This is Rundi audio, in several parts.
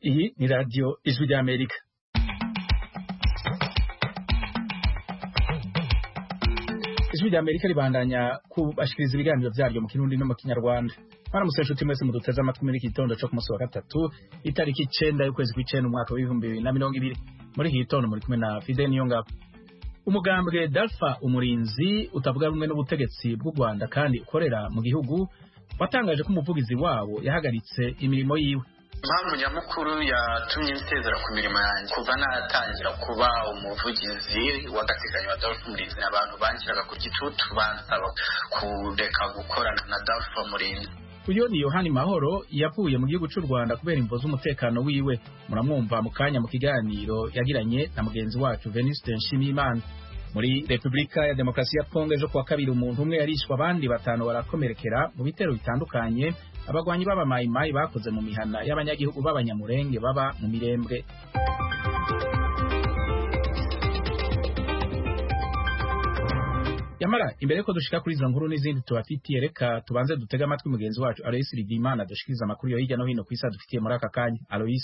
Iyi ni radio Ijwi ry'Amerika. Ijwi ry'Amerika ribandanya kubashikiriza ibiganiro vyaryo mu Kirundi no mu Kinyarwanda. Mwaramutse nshuti mwese muduteze amatwi muri iki gitondo cyo ku munsi wa gatatu itariki 9 y'ukwezi kw'icenda umwaka wa 2020. Muri iki gitondo muri kumwe na Fidel Niyongabo. Umugambwe Dalfa Umurinzi utavuga rumwe n'ubutegetsi bw'u Rwanda kandi ukorera mu gihugu watangaje ko umuvugizi wabo yahagaritse imirimo yiwe. Impamvu nyamukuru yatumye nsezera ku mirimo yanjye kuva natangira kuba umuvugizi w'agateganyo wa Dalfa Umurinzi n'abantu banshyiraga ku gitutu bansaba kureka gukorana na Dalfa Umurinzi. Uyo ni Yohani Mahoro yavuye mu gihugu cy'u Rwanda kubera imvo z'umutekano wiwe. Muramwumva mu kanya mu kiganiro yagiranye na mugenzi wacu Venuste Nshimiyimana. Muri Republika ya Demokarasi ya Kongo ejo kuwa kabiri umuntu umwe yarishwa abandi batanu barakomerekera mu bitero bitandukanye abagwanyi b'abamayimayi bakoze mu mihana y'abanyagihugu b'abanyamurenge baba mu Mirembwe. Yamara imbere ko dushika kuri izo nkuru n'izindi tubafitiye reka tubanze dutega amatwi mugenzi wacu Alois Rigimana dushikiriza amakuru yo hirya no hino kw'isi dufitiye muri aka kanya. Alois.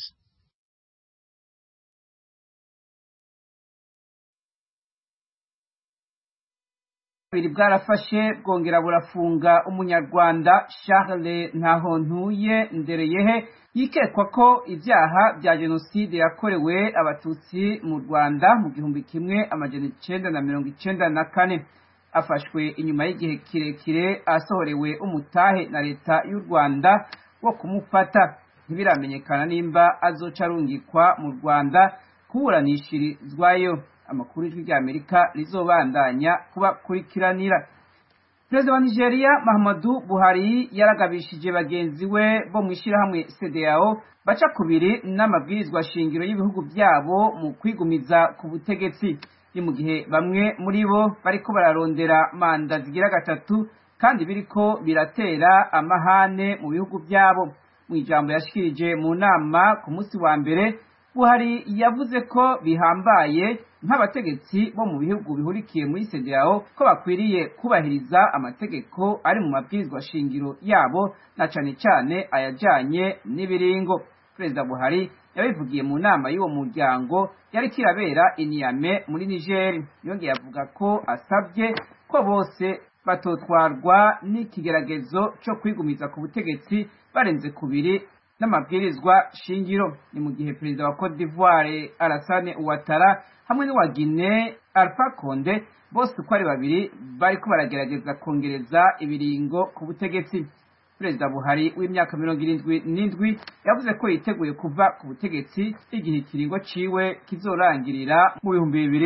Biri bwarafashe bwongera burafunga umunyarwanda Charles Ntahontuye Ndereyehe yikekwa ko ivyaha bya genocide yakorewe abatutsi mu Rwanda mu 1994 afashwe inyuma y'igihe kirekire asohorewe umutahe na leta y'u Rwanda wo kumufata. Ntibiramenyekana nimba azoca arungikwa mu Rwanda kuburanishirizwayo. Amakuru y'Ijwi ry'Amerika rizobandanya kubakurikiranira. Perezida wa Nigeria Muhammadu Buhari yaragabishije bagenzi we bo mwishirahamwe CEDEAO baca kubiri n'amabwirizwa shingiro y'ibihugu byabo mu kwigumiza ku butegetsi. Ni mu gihe bamwe muri bo bariko bararondera manda zigira gatatu kandi biriko biratera amahane mu bihugu byabo. Mu ijambo yashikirije mu nama ku munsi wa mbere, Buhari yavuze ko bihambaye nk'abategetsi bo mu bihugu bihurikiye muri CEDEAO ko bakwiriye kubahiriza amategeko ari mu mabwirizwa shingiro yabo na cane cane ayajanye n'ibiringo. Perezida Buhari yabivugiye mu nama y'uwo muryango yari kirabera i Niamey muri Niger. Yongeye avuga ko asabye ko bose batotwarwa n'ikigeragezo cyo kwigumiza ku butegetsi barenze kubiri n'amabwirizwa shingiro. Ni mu gihe perezida wa Cote d'Ivoire Alassane Ouattara hamwe n'uwa Guinea Alpha Condé bose uko ari babiri bariko baragerageza kongereza ibiringo ku butegetsi. Perezida Buhari w'imyaka 77 yavuze ko yiteguye kuva ku butegetsi igihe ikiringo ciwe kizorangirira mu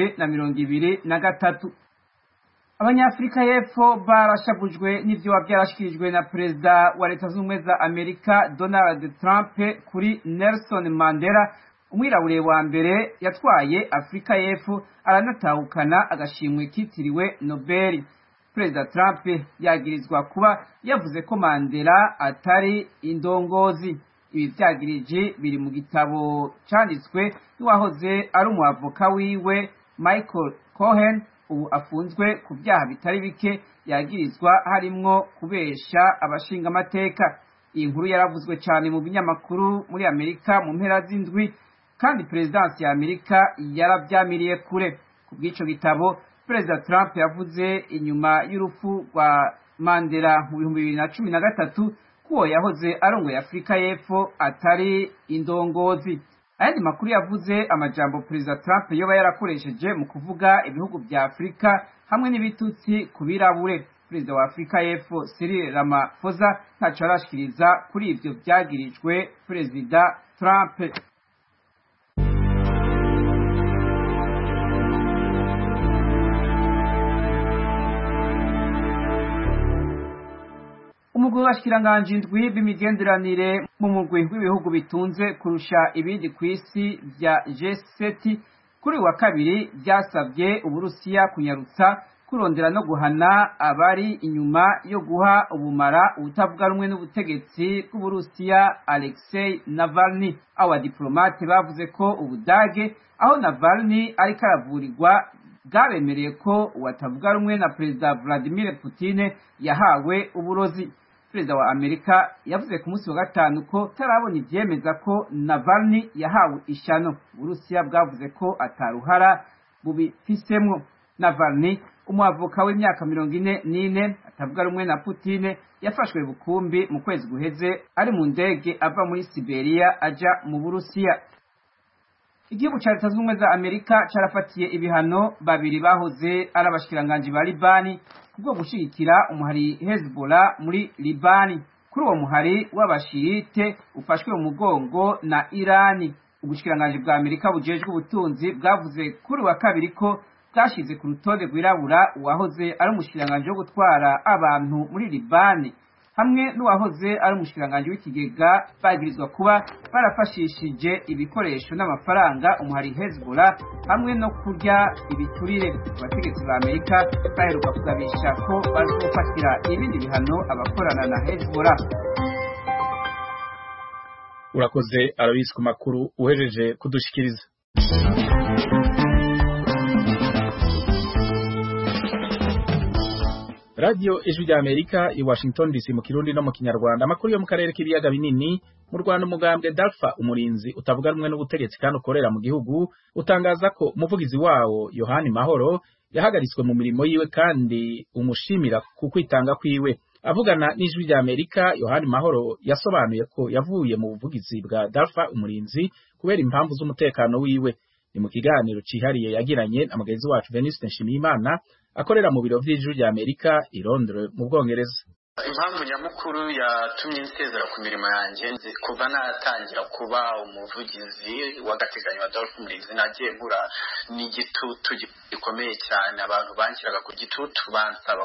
2023. Abanyafrika y'Epfo barashabujwe n'ivyo byarashikirijwe na perezida wa Leta Zunze Ubumwe za Amerika Donald Trump kuri Nelson Mandela, umwirabure wa mbere yatwaye Afrika y'Epfo aranatahukana agashimwe kitiriwe Nobel. Perezida Trump yagirizwa kuba yavuze ko Mandela atari indongozi. Ibi vyagirije biri mu gitabo canditswe n'uwahoze ari umuavoka wiwe Michael Cohen, ubu afunzwe ku byaha bitari bike yagirizwa harimwo kubesha abashinga amateka. Iyi nkuru yaravuzwe cyane mu binyamakuru muri Amerika mu mpera z'indwi kandi perezidansi ya Amerika yaravyamiriye kure. Ku bw'ico gitabo Perezida Trump yavuze inyuma y'urupfu rwa Mandela mu 2013 ko yahoze arongoye Afrika y'Epfo atari indongozi. Ayandi makuru yavuze amajambo Perezida Trump yoba yarakoresheje mu kuvuga ibihugu vya Afrika hamwe n'ibitutsi kubirabure. Perezida wa Afrika y'Epfo Cyril Ramaphosa ntaco arashikiriza kuri ivyo vyagirijwe Perezida Trump. Umugwi w'abashikiranganje indwi b'imigenderanire mu mugwi w'ibihugu bitunze kurusha ibindi kw'isi vya G7 kuri wa kabiri byasabye Uburusiya kunyarutsa kurondera no guhana abari inyuma yo guha ubumara ubutavuga rumwe n'ubutegetsi bw'Uburusiya Alexei Navalny. Abadiplomate bavuze ko Ubudage aho Navalny ariko aravurirwa bwabemereye ko uwatavuga rumwe na Perezida Vladimir Putin yahawe uburozi. perezida wa Amerika yavuze ku munsi wa gatanu ko tarabona ivyemeza ko Navalny yahawe ishano. Uburusiya bwavuze ko ataruhara bubifisemwo. Navalny, umwavoka w'imyaka 44 atavuga rumwe na Putin, yafashwe bukumbi mu kwezi guheze ari mu ndege ava muri Siberia aja mu Burusiya. Igihugu ca Leta Zunze Ubumwe za Amerika carafatiye ibihano babiri bahoze ari abashikiranganji ba Libani kubwo gushigikira umuhari Hezbollah muri Libani. Kuri uwo muhari w'abashirite ufashwe mu mugongo na Irani, ubushikiranganji bwa Amerika bujejwe ubutunzi bwavuze kuri wa kabiri ko bwashize ku rutonde rwirabura uwahoze ari umushikiranganji wo gutwara abantu muri Libani hamwe n'uwahoze ari umushikiranganji w'ikigega bagirizwa kuba barafashishije ibikoresho n'amafaranga umuhari Hezbollah hamwe no kurya ibiturire. Abategetsi ba Amerika baheruka kugabisha ko bazofatira ibindi bihano abakorana na Hezbollah. Urakoze Alois ku makuru uhejeje kudushikiriza. Radio Ijwi rya Amerika i Washington DC mu Kirundi no mu Kinyarwanda. Amakuru yo mu karere k'ibiyaga binini. Mu Rwanda umugambwe Dalfa umurinzi utavuga rumwe n'ubutegetsi kandi ukorera mu gihugu utangaza ko umuvugizi wawo Yohani Mahoro yahagaritswe mu mirimo yiwe kandi umushimira ku kwitanga kwiwe. Avugana n'Ijwi rya Amerika, Yohani Mahoro yasobanuye ko yavuye mu buvugizi bwa Dalfa umurinzi kubera impamvu z'umutekano wiwe. Ni mu kiganiro cihariye yagiranye na mugenzi wacu Venuste Nshimiyimana akorera mu biro vy'Ijwi rya Amerika i Londres mu Bwongereza. Impamvu nyamukuru yatumye nsezera ku mirimo yanjye kuva natangira kuba umuvugizi w'agateganyo wa Dalfa umurinzi, nagiye nkura n'igitutu gikomeye cyane. Abantu banshyiraga ku gitutu bansaba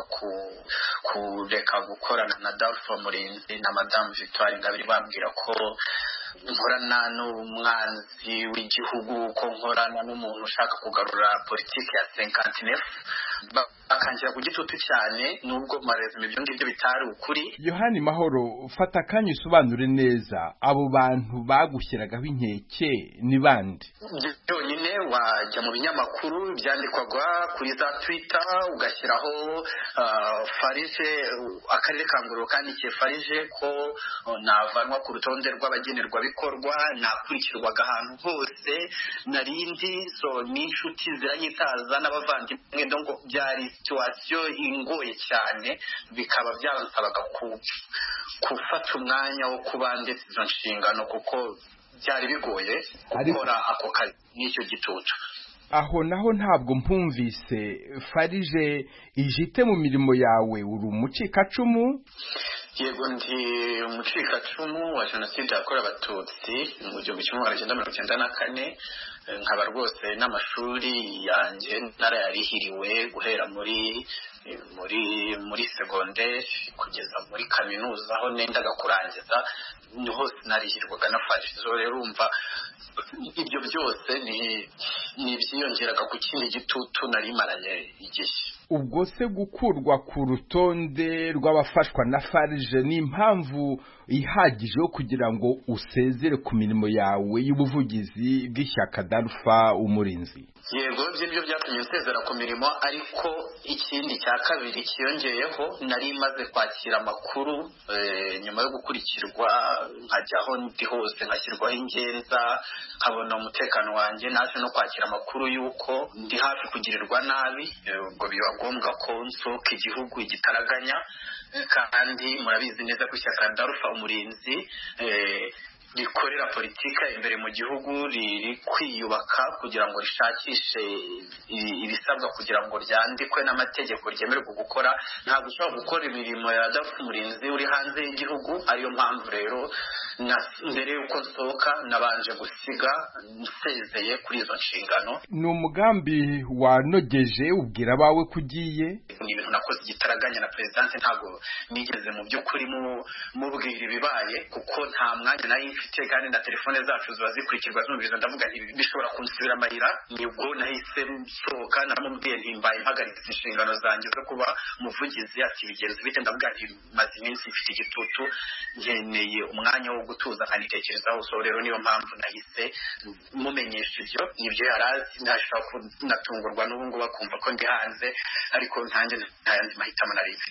kureka gukorana na Dalfa umurinzi na Madame Victoire Ingabire, bambwira ko nkorana n'umwanzi w'igihugu, ko nkorana n'umuntu ushaka kugarura politiki ya 59. Bakangira ku gitutu cyane nubwo marezime ibyo ngibyo bitari ukuri. Yohani Mahoro, fata akanya usobanure neza abo bantu bagushyiragaho inkeke ni bande? Byonyine wajya mu binyamakuru byandikwaga kuri za Twitter ugashyiraho Farije, akarere ka Ngororero kandikiye Farije ko navanwa ku rutonde rw'abagenerwabikorwa, nakurikirwaga ahantu hose narindi, so n'inshuti ziranyitaza n'abavandimwe, ngo byari situation ingoye cyane, bikaba byansabaga gufata umwanya wo kuba ndetse izo nshingano kuko byari bigoye gukora ako kazi n'icyo gitutu. Aho naho ntabwo mpumvise. Farije ijite mu mirimo yawe, uri umucikacumu? Yego, ndi umucikacumu wa jenoside yakorewe Abatutsi mu 1994. Nkaba rwose n'amashuri yanjye narayarihiriwe guhera muri secondaire kugeza muri kaminuza aho nendaga kurangiza, hose narihirwaga na Farije. Rero urumva ibyo byose ni ibyiyongeraga ku kindi gitutu nari maranye igihe. Ubwo se gukurwa ku rutonde rw'abafashwa na Farije ni impamvu ihagije yo kugira ngo usezere ku mirimo yawe y'ubuvugizi bw'ishyaka Dalfa umurinzi? Yego, ibyo byatumye nsezera ku mirimo, ariko ikindi cya kabiri kiyongeyeho, nari maze kwakira amakuru nyuma yo gukurikirwa nkajyaho ndi hose, nkashyirwaho ingenza, nkabona umutekano wanjye, naje no kwakira amakuru y'uko ndi hafi kugirirwa nabi, ubwo biba ngombwa ko nsohoka igihugu igitaraganya. Kandi murabizi neza ko ishyaka Dalfa umurinzi rikorera politika imbere mu gihugu, riri kwiyubaka kugira ngo rishakishe ibisabwa kugira ngo ryandikwe n'amategeko ryemererwa gukora. Ntabwo ushobora gukora imirimo ya Dalfa umurinzi uri hanze y'igihugu. Ariyo mpamvu rero mbere y'uko nsohoka nabanje gusiga nsezeye kuri izo nshingano. Ni umugambi wanogeje, ubwira abawe kugiye? Ni ibintu nakoze igitaraganya na presidente, ntabwo nigeze mu by'ukuri mubwira ibibaye kuko nta mwanya nari mfite, kandi na telefone zacu ziba zikurikirwa zumviriza. Ndavuga nti bishobora kunsubira amarira. Nibwo nahise nsohoka, naramubwiye nti mbaye mpagaritse inshingano zanjye zo kuba umuvugizi. Ati bigenze bite? Ndavuga nti maze iminsi mfite igitutu, nkeneye umwanya wo gutuza nkanitekerezaho. So rero niyo mpamvu nahise mumenyesha ibyo yarazi. Ntashobora kunatungurwa n'ubu ngubu bakumva ko ndi hanze, ariko ntanjye nta yandi mahitamo nari mfite.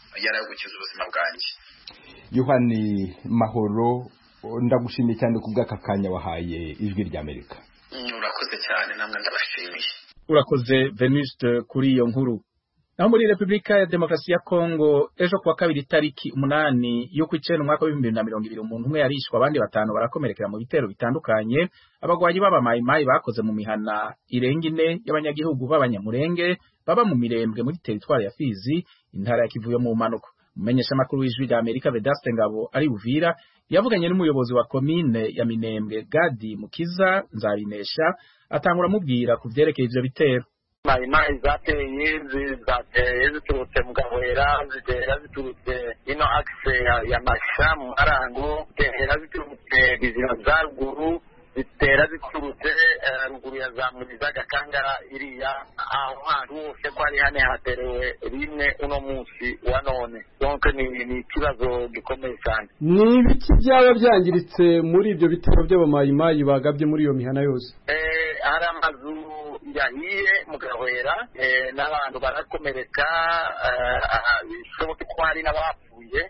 yari gukiza ubuzima bwanjye. Yohani Mahoro, ndagushimiye cyane ku bw'aka kanya wahaye Ijwi ry'Amerika. Urakoze cyane, namwe ndabashimiye. Urakoze Venuste kuri iyo nkuru. Naho muri Republika ya Demokarasi ya Kongo ejo kuwa kabiri tariki 8 y'uko icenda umwaka wa 2020 umuntu umwe yarishwe abandi batanu barakomerekera mu bitero bitandukanye abagwanyi b'abamayimayi bakoze mu mihana irenga ine y'abanyagihugu b'abanyamurenge baba mu Mirembwe muri teritwari ya Fizi intara ya Kivu yo mu manuko. Umumenyesha makuru w'Ijwi ry'Amerika Vedaste Ngabo ari Uvira yavuganye n'umuyobozi wa komine ya Minembwe Gadi Mukiza Nzabinesha atangura mubwira ku vyerekeye ivyo bitero. Mayimayi zateye ziturutse mu Gahwera, zitera ziturutse ino akse ya Masha mu Marango, zitera ziturutse bizira za ruguru, zitera ziturutse ruguru ya za Muniza Gakangara iriya aho hantu hose ko ari hane haterewe rimwe uno munsi wa none. Donc ni ikibazo gikomeye cyane. Ni ibiki byaba byangiritse muri ibyo bitero by'abamayimayi bagabye muri iyo mihana yose? Hari amazu yahiye mu Gahwera, n'abantu barakomereka, bishoboka ko hari n'abapfuye.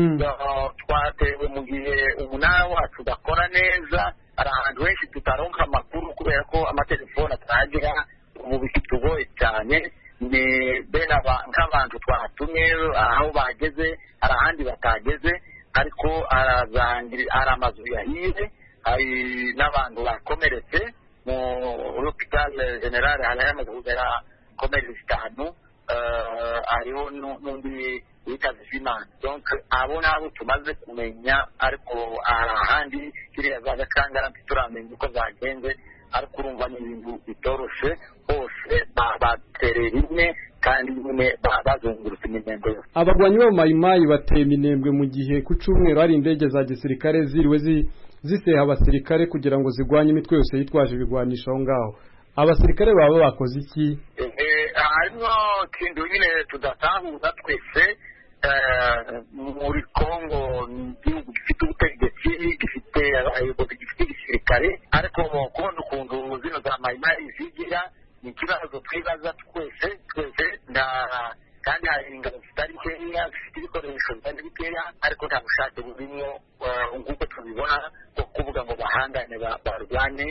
Twatewe mu gihe umunara wacu udakora neza, hari ahantu henshi tutaronka amakuru kubera ko amatelefone atagira, ubu bitugoye cyane. Ni bene nk'abantu twatumye aho bageze hari ahandi batageze, ariko hari amazu yahiye, hari n'abantu bakomeretse mu hospital general hari amaze kugera komere 5, hariho n'undi witaze Imana. Donc abo nabo tumaze kumenya, ariko ahandi kiriya za Gakangara turamenya uko zagenze, ariko urumva ni ibintu bitoroshe bose baterera rimwe kandi nyine bazungurutse Minembwe yose. Abagwanyi b'abamayimayi bateye Minembwe mu gihe ku cyumweru hari indege za gisirikare ziriwe ziseha abasirikare kugira ngo zigwanye imitwe yose yitwaje ibigwanisha aho ngaho. Abasirikare baba bakoze iki? Harimo kintu nyine tudatahuza twese. Muri Kongo ni igihugu gifite ubutegetsi, gifite abayobozi, gifite igisirikare, ariko kubona ukuntu zino za mayimayi zigira ni ikibazo twibaza twese kandi hari ingabo zitari nkeya zifite ibikoresho bitari bikeya, ariko nta bushake burimo nk'uko tubibona bwo kuvuga ngo bahangane barwane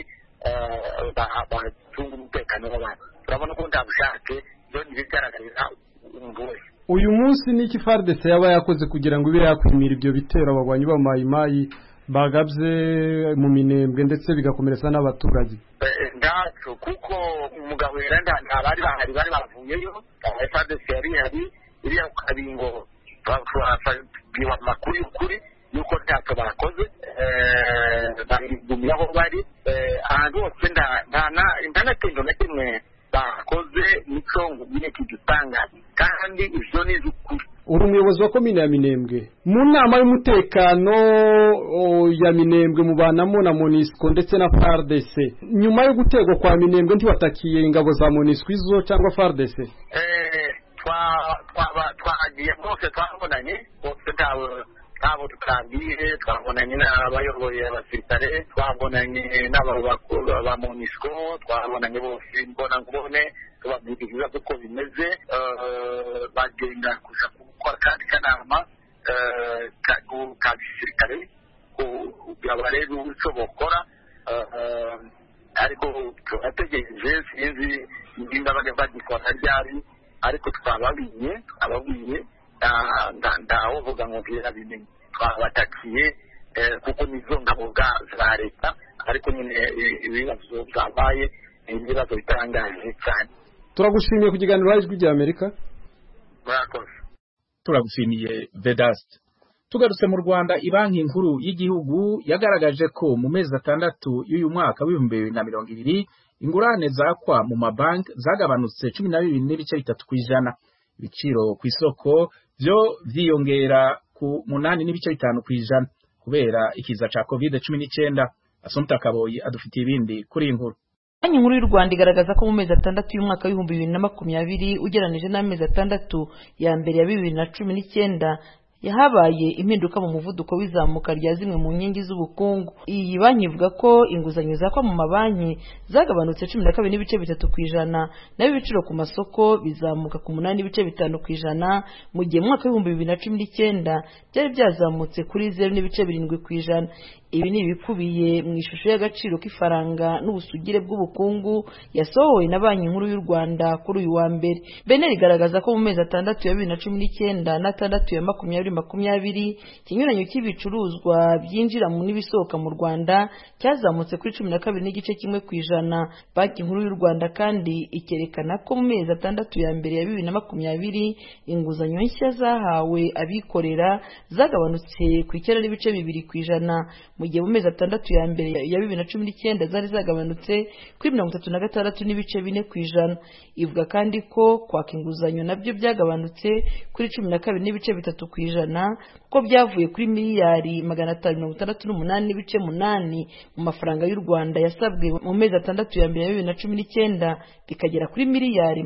bacunga umutekano w'abantu. Turabona ko nta bushake, byo ntibigaragarira umuntu wese. Uyu munsi niki FARDC yaba yakoze kugira ngo ibe yakwimira ibyo bitero abagwanyi b'amayimayi bagabye mu Minembwe ndetse bigakomeretsa n'abaturage? Ndacu kuko umugabo yeranda abari bari bavuyeyo, FARDC yari iriya kabingo biwa makuru y'ukuri yuko ntacyo bakoze, bari aho bari ahantu hose nta kintu na kimwe bakoze nico ngubine kidutanga kandi ivyo ni ukuri. Uri umuyobozi wa komine ya Minembwe, mu nama y'umutekano ya Minembwe mubanamo na MONUSCO ndetse na FARDC, nyuma yo gutegwa kwa Minembwe ntiwatakiye ingabo za MONUSCO izo cyangwa FARDC? Twagiye bose twabonanye bose ntabo tukabwiye, twabonanye n'abayoboye abasirikare, twabonanye n'abakuru ba MONUSCO, twabonanye bose mbona ngubone tubabwira ibibazo ko bimeze, bagenda kuja gukora kandi kanama ka gisirikare abarebe icyo bokora, ariko turategereje sinzi nimba bagikora ryari, ariko twababwiye ndavuga ngo birabimenye, twabatakiye kuko nizo ngabo za leta, ariko nyine ibibazo byabaye ibibazo bitangaje cyane. Turagushimiye ku kiganiro Ijwi ry'Amerika. Murakoze. Turagushimiye Vedaste. Tugarutse mu Rwanda, ibanki nkuru y'igihugu yagaragaje ko mu mezi 6 y'uyu mwaka w'2020 ingurane zakwa mu mabanki zagabanutse 12.3%. Ibiciro ku isoko byo vyiyongera ku 8.5% kubera ikiza ca COVID-19. Assumpta Kaboyi adufitiye ibindi kuri inkuru. Banki nkuru y'u Rwanda igaragaza ko mu mezi 6 y'umwaka w'2020 ugeranije n'amezi 6 ya mbere ya 2019 yahabaye impinduka mu muvuduko w'izamuka rya zimwe mu nkingi z'ubukungu. Iyi banki ivuga ko inguzanyo zakwa mu mabanki zagabanutse 12.3%, naho ibiciro ku masoko bizamuka ku 8.5%, mu gihe mu mwaka w'ibihumbi 2019 byari byazamutse kuri 0.7%. Ibi ni ibikubiye mu ishusho y'agaciro k'ifaranga n'ubusugire bw'ubukungu yasohowe na Banki Nkuru y'u Rwanda kuri uyu wa mbere. BNR igaragaza ko mu mezi 6 ya 2019 na 6 ya 2020 ikinyuranyo cy'ibicuruzwa byinjira mu n'ibisohoka mu Rwanda cyazamutse kuri 12.1%. Banki Nkuru y'u Rwanda kandi ikerekana ko mu mezi 6 ya mbere ya 2020 inguzanyo nshya zahawe abikorera zagabanutse ku 9.2%, mu gihe mu mezi 6 ya mbere ya 2019 zari zagabanutse kuri 36.4%. Ivuga kandi ko kwaka inguzanyo nabyo byagabanutse kuri 12.3%, kuko byavuye kuri miliyari 568.8 mu mafaranga y'u Rwanda yasabwe mu mezi 6 ya mbere ya 2019 bikagera kuri miliyari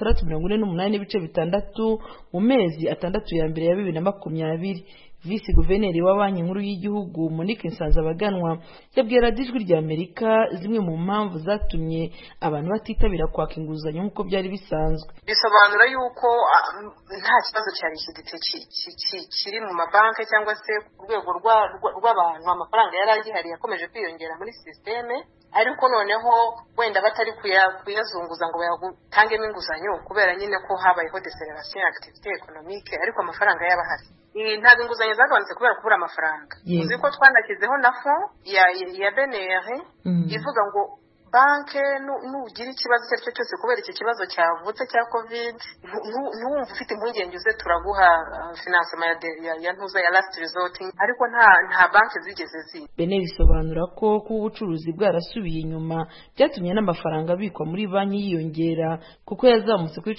648.6 mu mezi 6 ya mbere ya 2020. Visi Guverineri wa Banki Nkuru y'Igihugu Monique Nsanzabaganwa yabwiye Radio Ijwi ry'Amerika zimwe mu mpamvu zatumye abantu batitabira kwaka inguzanyo nk'uko byari bisanzwe. Bisobanura yuko nta kibazo cyari kiri mu mabanki cyangwa se ku rwego rw'abantu, amafaranga yari agihari yakomeje kwiyongera muri systeme, ariko noneho wenda batari kuyazunguza ngo bayagutangemo inguzanyo kubera nyine ko habayeho deceleration activité économique, ariko amafaranga yabahari. Ntabwo inguzanyo zagabanutse kubera kubura amafaranga. Uzi ko twanakizeho na fond ya BNR ivuga ngo banke nugira ikibazo cyo cyose kubera iki kibazo cyavutse cya covid ntuwumva ufite impungenge uze turaguha financement ya ntuza ya last resort, ariko nta banke zigeze ziba. BNR bisobanura ko kuba ubucuruzi bwarasubiye inyuma byatumye n'amafaranga abikwa muri banki yiyongera, kuko yazamutse kuri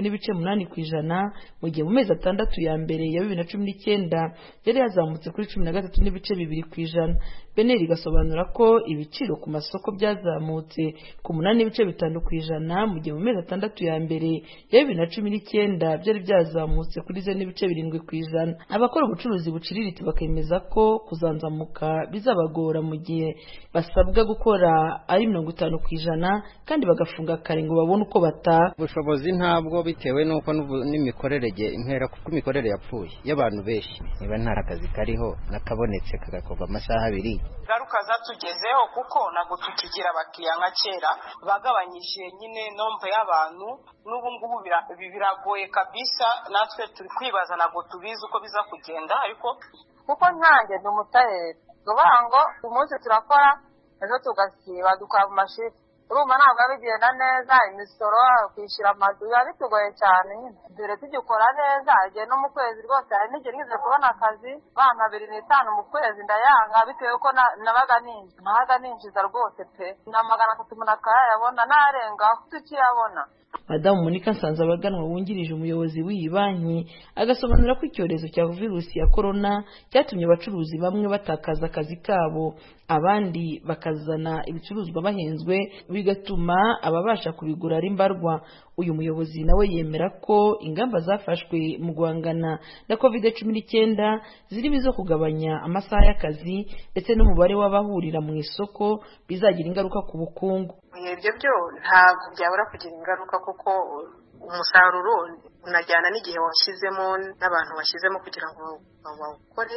17.8%, mu gihe mu mezi 6 ya mbere ya 2019 yari yazamutse kuri 13.2%. BNR igasobanura ko ibiciro ku masoko byazamutse ku 8.5%, mu gihe mu mezi 6 ya mbere ya 2019 byari byazamutse kuri 0.7%. Abakora ubucuruzi buciriritse bakemeza ko kuzanzamuka bizabagora mu gihe basabwa gukora ari 50% kandi bagafunga kare ngo babone uko bataha. Ubushobozi ntabwo bitewe nuko n'imikorere impera kuko imikorere yapfuye y'abantu benshi, niba nta akazi kariho nakabonetse kagakorwa amasaha 2. Garuka zatugezeho kuko nago tukigira abakiriya nka kera, bagabanyije nyine nombre y'abantu, n'ubu ngubu biragoye kabisa. Natwe turi kwibaza nago tubizi uko biza kugenda, ariko kuko ntange ndumutayeri ngo umunsi turakora ejo tugasiba dukora mu mashini, urumva ntabwo bigenda neza, imisoro kwishyura amazu bitugoye cyane. Dore tugikora neza igihe no mu kwezi rwose hari n'igihe ngize kubona akazi bana 250 mu kwezi ndayanga, bitewe ko nabaga ninjiza rwose pe na 300 umuntu akayabona narengaho tukiyabona. Madamu Monica Nsanzabaganwa wungirije umuyobozi w'iyi banki agasobanura ko icyorezo cya virusi ya corona cyatumye abacuruzi bamwe batakaza akazi kabo, abandi bakazana ibicuruzwa bahenzwe bigatuma ababasha kubigura ari mbarwa. Uyu muyobozi nawe yemera ko ingamba zafashwe mu guhangana na COVID-19 zirimo izo kugabanya amasaha y'akazi ndetse n'umubare w'abahurira mu isoko bizagira ingaruka ku bukungu. Ibyo byo ntabwo byabura kugira ingaruka kuko umusaruro unajyana n'igihe washyizemo n'abantu washyizemo kugira ngo bawukore.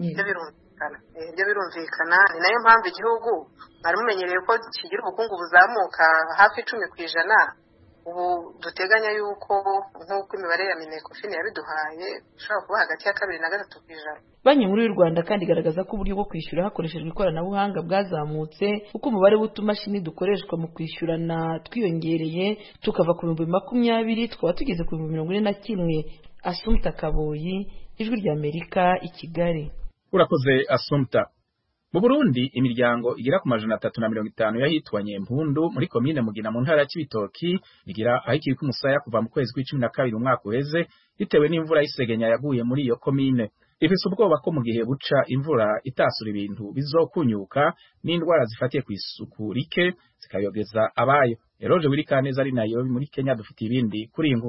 Ibyo birumvikana ni nayo mpamvu igihugu bari mumenyereye ko kigira ubukungu buzamuka hafi 10%. Ubu duteganya yuko nk'uko imibare ya Minecofin yabiduhaye ushobora kuba hagati ya 2 na 3%. Banki Nkuru y'u Rwanda kandi igaragaza ko uburyo bwo kwishyura hakoreshejwe ikoranabuhanga bwazamutse, kuko umubare w'utumashini dukoreshwa mu kwishyurana twiyongereye tukava ku 2020 tukaba tugeze ku 2041. Assumpta Kaboyi, Ijwi ry'Amerika, i Kigali. Urakoze Assumpta. Mu Burundi imiryango igera ku 350 yahitwanye Mpundu muri komine Mugina mu ntara ya Cibitoki igira ahikiri ku musaya kuva mu kwezi kwa 12 umwaka uheze, bitewe n'imvura y'isegenya yaguye muri iyo komine. Ifise ubwoba ko mu gihe buca imvura itasura ibintu bizokunyuka n'indwara zifatiye ku isuku rike zikayogeza abayo. Eroje Wirikaneza ari nayo muri Kenya dufite ibindi kuri inkuru.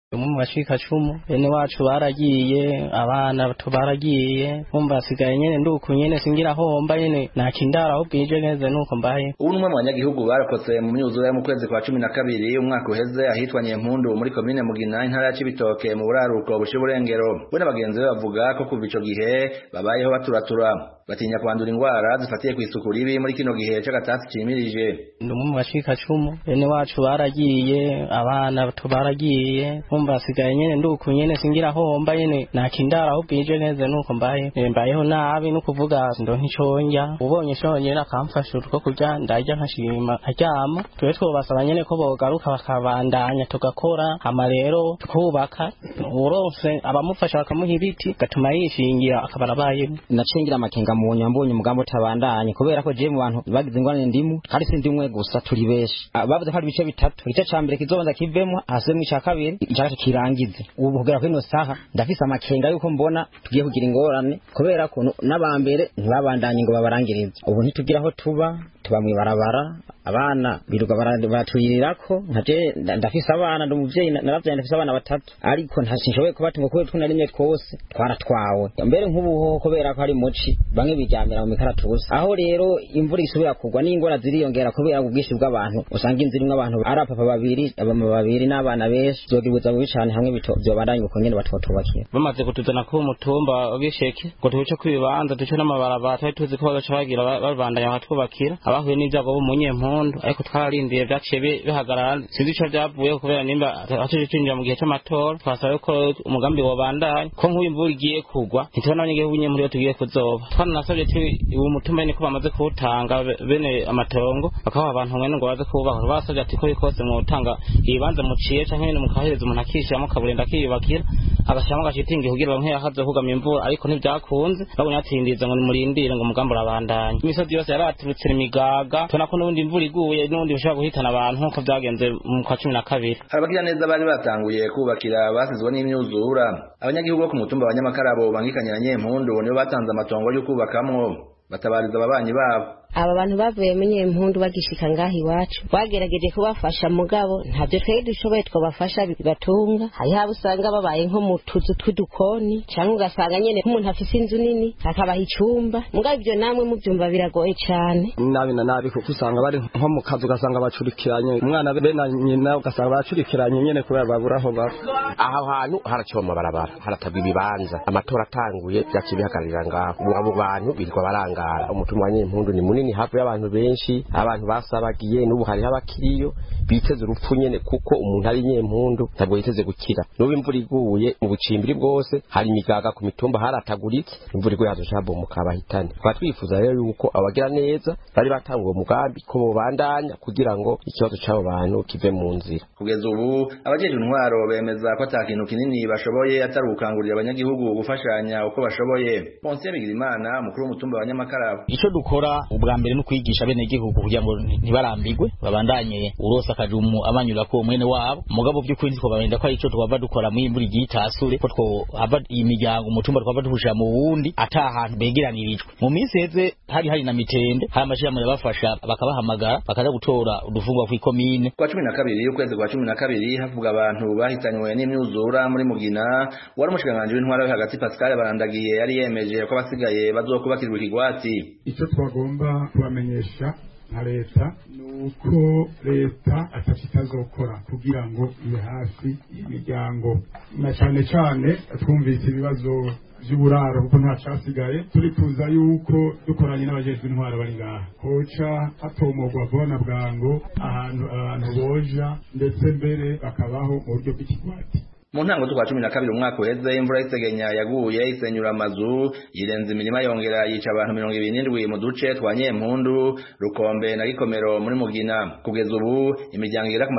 mu bashika cumu bene wacu baragiye abana baragiye umva sigaye nyene nduko nyene singira homba nyene nakindara aho bwije neza nuko mbaye. Ubu numwe mu banyagihugu barakotse mu myuzure mu kwezi kwa 12 umwaka uheze ahitwa Nyempundu muri komine Mugina intara ya Cibitoke mu buraruko bushiburengero. We n'abagenzi be bavuga ko kuva ico gihe babayeho baturatura batinya kwandura ingwara zifatiye kw'isuku ribi muri kino gihe c'agatasi cimirije. Numwe mu bashika cumu bene wacu baragiye abana baragiye umva sigaye nyene nduko nyene singira homba nyene nakindara aho bwije neza nuko mbayeho nabi no kuvuga ndo nticonja ubonye shonye nakamfasha utwo kurya ndarya nkashima aryama twe twobasaba nyene ko bogaruka bakabandanya tugakora ama rero twubaka uronse abamufasha bakamuha ibiti gatuma yishingira akabarabaye nacengira amakenga mu nyambonye umugambo tabandanye kubera ko je mu bantu bagize ingwane ndimu kandi sindi umwe gusa turi beshi bavuze ko ari bice bitatu igice cambere kizonda kivemo hasemo ica kabiri ica kirangize ubu kugera kuri no saha ndafise amakenga yuko mbona tugiye kugira ingorane kubera ko n'abambere ntibabandanye ngo babarangirize ubu ntitugiraho tuba mwibarabara abana biruga baratuyirirako ntaje ndafise abana ndumuvyeyi naravye ndafise abana batatu ariko ntashoboye kubatunga kubera tunarimye twose twaratwawe mbere nk'ubuho kubera ko ari muci bamwe bijyamira mu mikaratusi aho rero imvura isubira kugwa n'ingora ziriyongera kubera ubwishi bw'abantu usanga inzira abantu ari papa babiri abama babiri n'abana benshi zogibuza mu bicane hamwe byo bandanye uko nyene batwatubakira bamaze kutuzana ku mutumba w'isheke ngo tubice kwibanza duce n'amabarabara twari tuzi ko bagacagira babandanya batwubakira abahuye n'ibyago bo mu Nyempundu ariko twarindiye byaciye bihagarara sinzi ico byavuye kubera nimba acije cinjira mu gihe c'amatora twasabe ko umugambi wabandanya ko nk'uyu imvura igiye kugwa ntitubona abanyagihugu Nyempundu tugiye kuzoba twanasabye uwo mutumba ni ko bamaze kuwutanga bene amatongo bakaha abantu mwene ngo baze kubaho basabye ati ko bikose mu utanga ibibanza muciye canke nyene mukahereza umuntu akishiramo kaburenda kiyubakira agashyiramo agashitingi kugira bamwe yahaze kugamya imvura ariko ntibyakunze babonye atindiza ngo nimurindire ngo umugambi urabandanya imisozi yose yaraturutse imigaga tubona ko n'ubundi imvura iguye n'ubundi bishobora guhitana abantu nk'uko byagenze mu kwa 12 abagira neza bari batanguye kubakira basizwe n'imyuzura abanyagihugu bo ku mutumba wa Nyamakarabo bangikanyira Nyempundu nibo batanze amatongo yo kubakamwo batabariza ababanyi babo aba bantu bavuye mu Nyempundu bagishika ngahi iwacu bagerageje kubafasha mugabo ntabyo twari dushoboye twabafasha bigatunga hari haba usanga babaye nko mu tuzu tw'udukoni cyangwa ugasanga nyene nk'umuntu afise inzu nini akabaha icumba mugabo ibyo namwe mu byumba biragoye cyane nabi kuko usanga bari nko mu kazu ugasanga bacurikiranye umwana be na nyina ugasanga bacurikiranye nyene kubera baburaho ba aho hantu haracoma barabara haratabwa ibibanza amatora atanguye byakibihagarira ngaho abo bantu birirwa barangara umutumwa wa Nyempundu ni munini hafi y'abantu benshi abantu basabagiye n'ubu hari abakiriyo biteze urupfu nyene kuko umuntu ari Nyempundu ntabwo yiteze gukira n'ubu imvura iguye mu bucimbiri bwose hari imigaga ku mitumba harataguritse imvura iguye hazoshabwo mukabahitane kwa twifuza rero yuko abagira neza bari batanguye umugambi ko bobandanya kugira ngo ikibazo c'abo bantu kive mu nzira kugeza ubu abajeje intwaro bemeza ko atakintu kinini bashoboye atari gukangurira abanyagihugu gufashanya uko bashoboye Ponce Bigirimana mukuru w'umutumba wa Nyamakarabo ico dukora ubwa mbere no kwigisha bene gihugu kugira ngo ntibarambigwe babandanye urosa kajumu abanyura ko mwene wabo mugabo by'ukuri ndiko babenda ko ico twava dukora mu imburi gitasure ko two hava imiryango umutumba twava duhushira mu wundi atahantu begeranirijwe mu minsi heze hari na mitende hari amashirahamwe yabafasha bakabahamagara bakaza gutora udufungwa ku komine kwa 12 ukwezi kwa 12 havuga abantu bahitanywe n'imyuzura muri Mugina wari umushikanganje w'intwara yo hagati Pascal Barandagiye yari yemeje ko basigaye bazokubakirwa ikigwati icyo twagomba kubamenyesha nka leta nuko leta atazokora kugira ngo ibe hafi imiryango na cyane twumvise ibibazo by'uburaro kuko nta cyasigaye turifuza yuko dukoranye n'abajejwe intwara bari ngaha koca hatomogwa vuba bwango ahantu abantu boja ndetse mbere bakabaho mu buryo bw'ikigwati mu ntango z'ukwa 12 umwaka uheze imvura y'isegenya yaguye isenyura amazu yirenza imirima yongera yica abantu 27 mu duce twa Nyempundu Rukombe na Gikomero muri Mugina kugeza ubu imiryango igera ku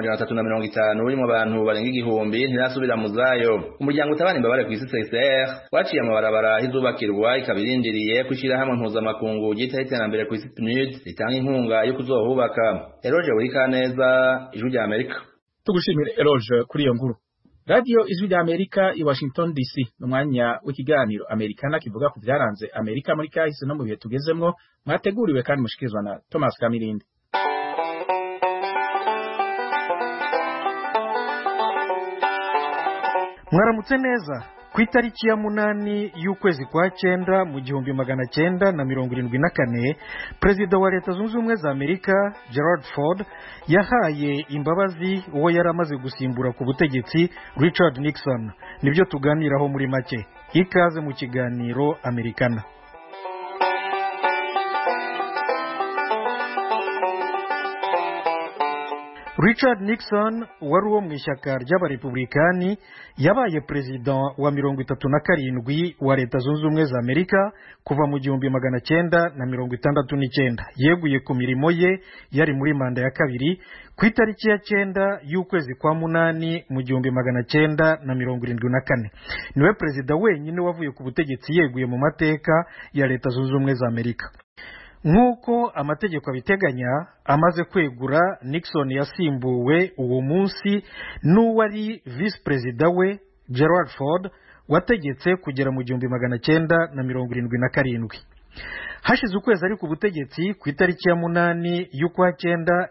350 urimo abantu barenga igihumbi ntirasubira mu zayo umuryango utabana imbabare ku isi CCR waciye amabarabara hizubakirwa ikabirindiriye kwishira hamwe mpuzamakungu gita iterambere ku isi PNUD ritanga inkunga yo kuzohubaka Eroge Burikaneza ijwi rya Amerika tugushimire Eroge kuri iyo nkuru Radio Ijwi rya Amerika i Washington DC n'umwanya w'ikiganiro Amerikana kivuga ku byaranze Amerika muri kahise no mu bihe tugezemwo mwateguriwe kandi mushikirizwa na Thomas Kamirindi. mwaramutse neza ku itariki ya 8 y'ukwezi kwa 9 mu 1974 perezida wa leta zunze ubumwe za Amerika Gerald Ford yahaye imbabazi uwo yari amaze gusimbura ku butegetsi Richard Nixon. Nibyo tuganiraho muri make. Ikaze mu kiganiro Americana. Richard Nixon wari uwo mu ishyaka ry'abarepublikani yabaye perezida wa 37 wa leta zunze ubumwe za Amerika kuva mu 1969. Yeguye ku mirimo ye yari muri manda ya kabiri ku itariki ya 9 y'ukwezi kwa 8 mu 1974. Niwe perezida wenyine wavuye ku butegetsi yeguye mu mateka ya leta zunze ubumwe za Amerika. Nk'uko amategeko abiteganya, amaze kwegura, Nixon yasimbuwe uwo munsi n'uwari visi perezida we Gerald Ford wategetse kugera mu 1977. Hashize ukwezi ari ku butegetsi ku itariki ya 8 y'ukwa 9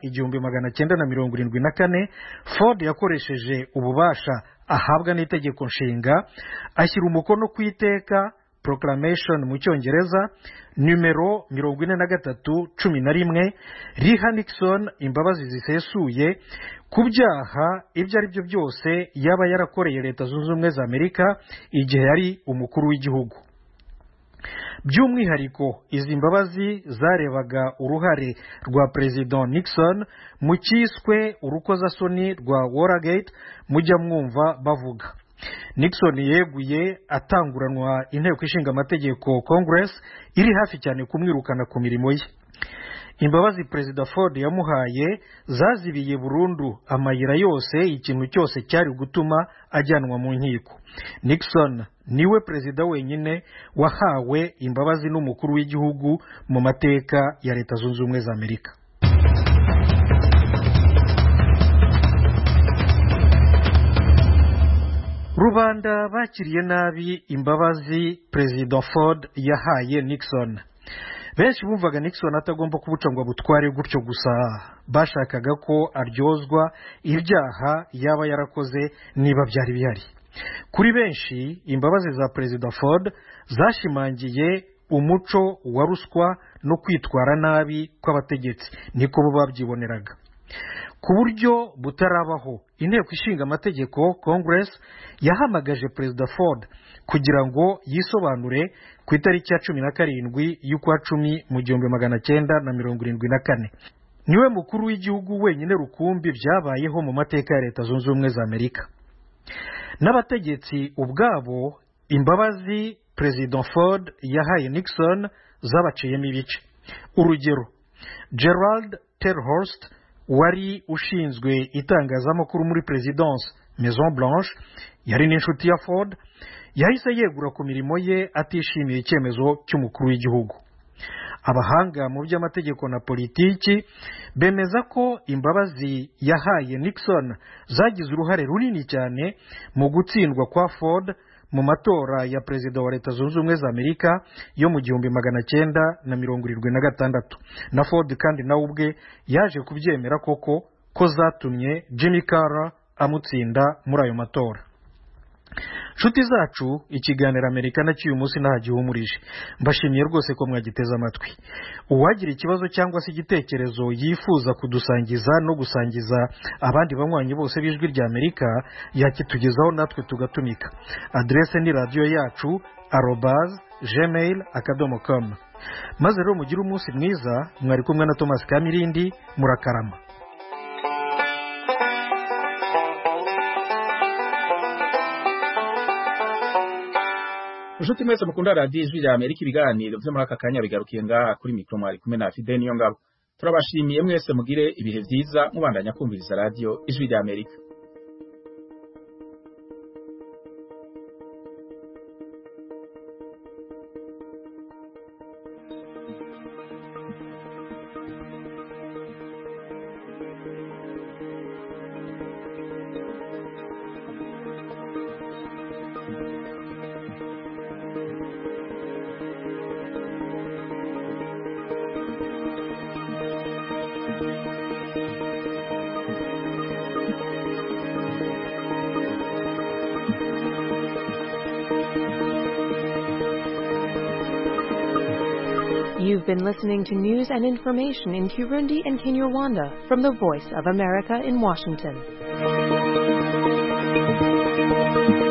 1974, Ford yakoresheje ububasha ahabwa n'itegeko nshinga ashyira umukono ku iteka Proclamation mu Cyongereza numero 4311 riha Nixon imbabazi zisesuye ku byaha ibyo ari byo byose yaba yarakoreye leta zunze ubumwe za Amerika igihe yari umukuru w'igihugu. By'umwihariko izi mbabazi zarebaga uruhare rwa President Nixon mu cyiswe urukozasoni rwa Watergate mujya mwumva bavuga. Nixon yeguye atanguranwa inteko ishinga amategeko Congress iri hafi cyane kumwirukana ku mirimo ye. Imbabazi Perezida Ford yamuhaye zazibiye burundu amayira yose ikintu cyose cyari gutuma ajyanwa mu nkiko. Nixon niwe perezida wenyine wahawe imbabazi n'umukuru w'igihugu mu mateka ya leta zunze ubumwe za Amerika. Rubanda bakiriye nabi imbabazi President Ford yahaye Nixon. Benshi bumvaga Nixon atagomba kubuca ngo butware gutyo gusa, bashakaga ko aryozwa ibyaha yaba yarakoze niba byari bihari. Kuri benshi imbabazi za President Ford zashimangiye umuco wa ruswa no kwitwara nabi kw'abategetsi, niko bo babyiboneraga. Ku buryo butarabaho, inteko ishinga amategeko Congress yahamagaje Perezida Ford kugira ngo yisobanure ku itariki ya 17 y'ukwa 10 mu 1974. Niwe mukuru w'igihugu wenyine rukumbi byabayeho mu mateka ya leta zunze ubumwe za Amerika. N'abategetsi ubwabo imbabazi President Ford yahaye Nixon zabaciyemo ibice. Urugero, Gerald Terhorst wari ushinzwe itangazamakuru muri Presidence Maison Blanche yari n'inshuti ya Ford, yahise yegura ku mirimo ye atishimiye icyemezo cy'umukuru w'igihugu. Abahanga mu by'amategeko na politiki bemeza ko imbabazi yahaye Nixon zagize uruhare runini cyane mu gutsindwa kwa Ford mu matora ya perezida wa leta zunze ubumwe za Amerika yo mu 1976. Na Ford kandi nawe ubwe yaje kubyemera koko ko zatumye Jimmy Carter amutsinda muri ayo matora. Nshuti zacu, ikiganiro Americana cy'uyu munsi ntagihumurije. Mbashimiye rwose ko mwagiteze amatwi. Uwagira ikibazo cyangwa se igitekerezo yifuza kudusangiza no gusangiza abandi banywanyi bose b'ijwi rya Amerika yakitugezaho natwe tugatumika. Adresse ni radio yacu @gmail.com. Maze rero mugire umunsi mwiza. Mwari kumwe na Thomas Kamirindi. Murakarama. Nshuti mwese mukunda radio ijwi rya Amerika, ibiganiro byo muri aka kanya bigarukiye ngaha kuri mikro mwari kumwe na Fidel Niyongabo. Turabashimiye mwese mugire ibihe byiza mubandanya kumviriza radio ijwi rya Amerika. You've been listening to news and information in Kirundi and Kinyarwanda from the Voice of America in Washington.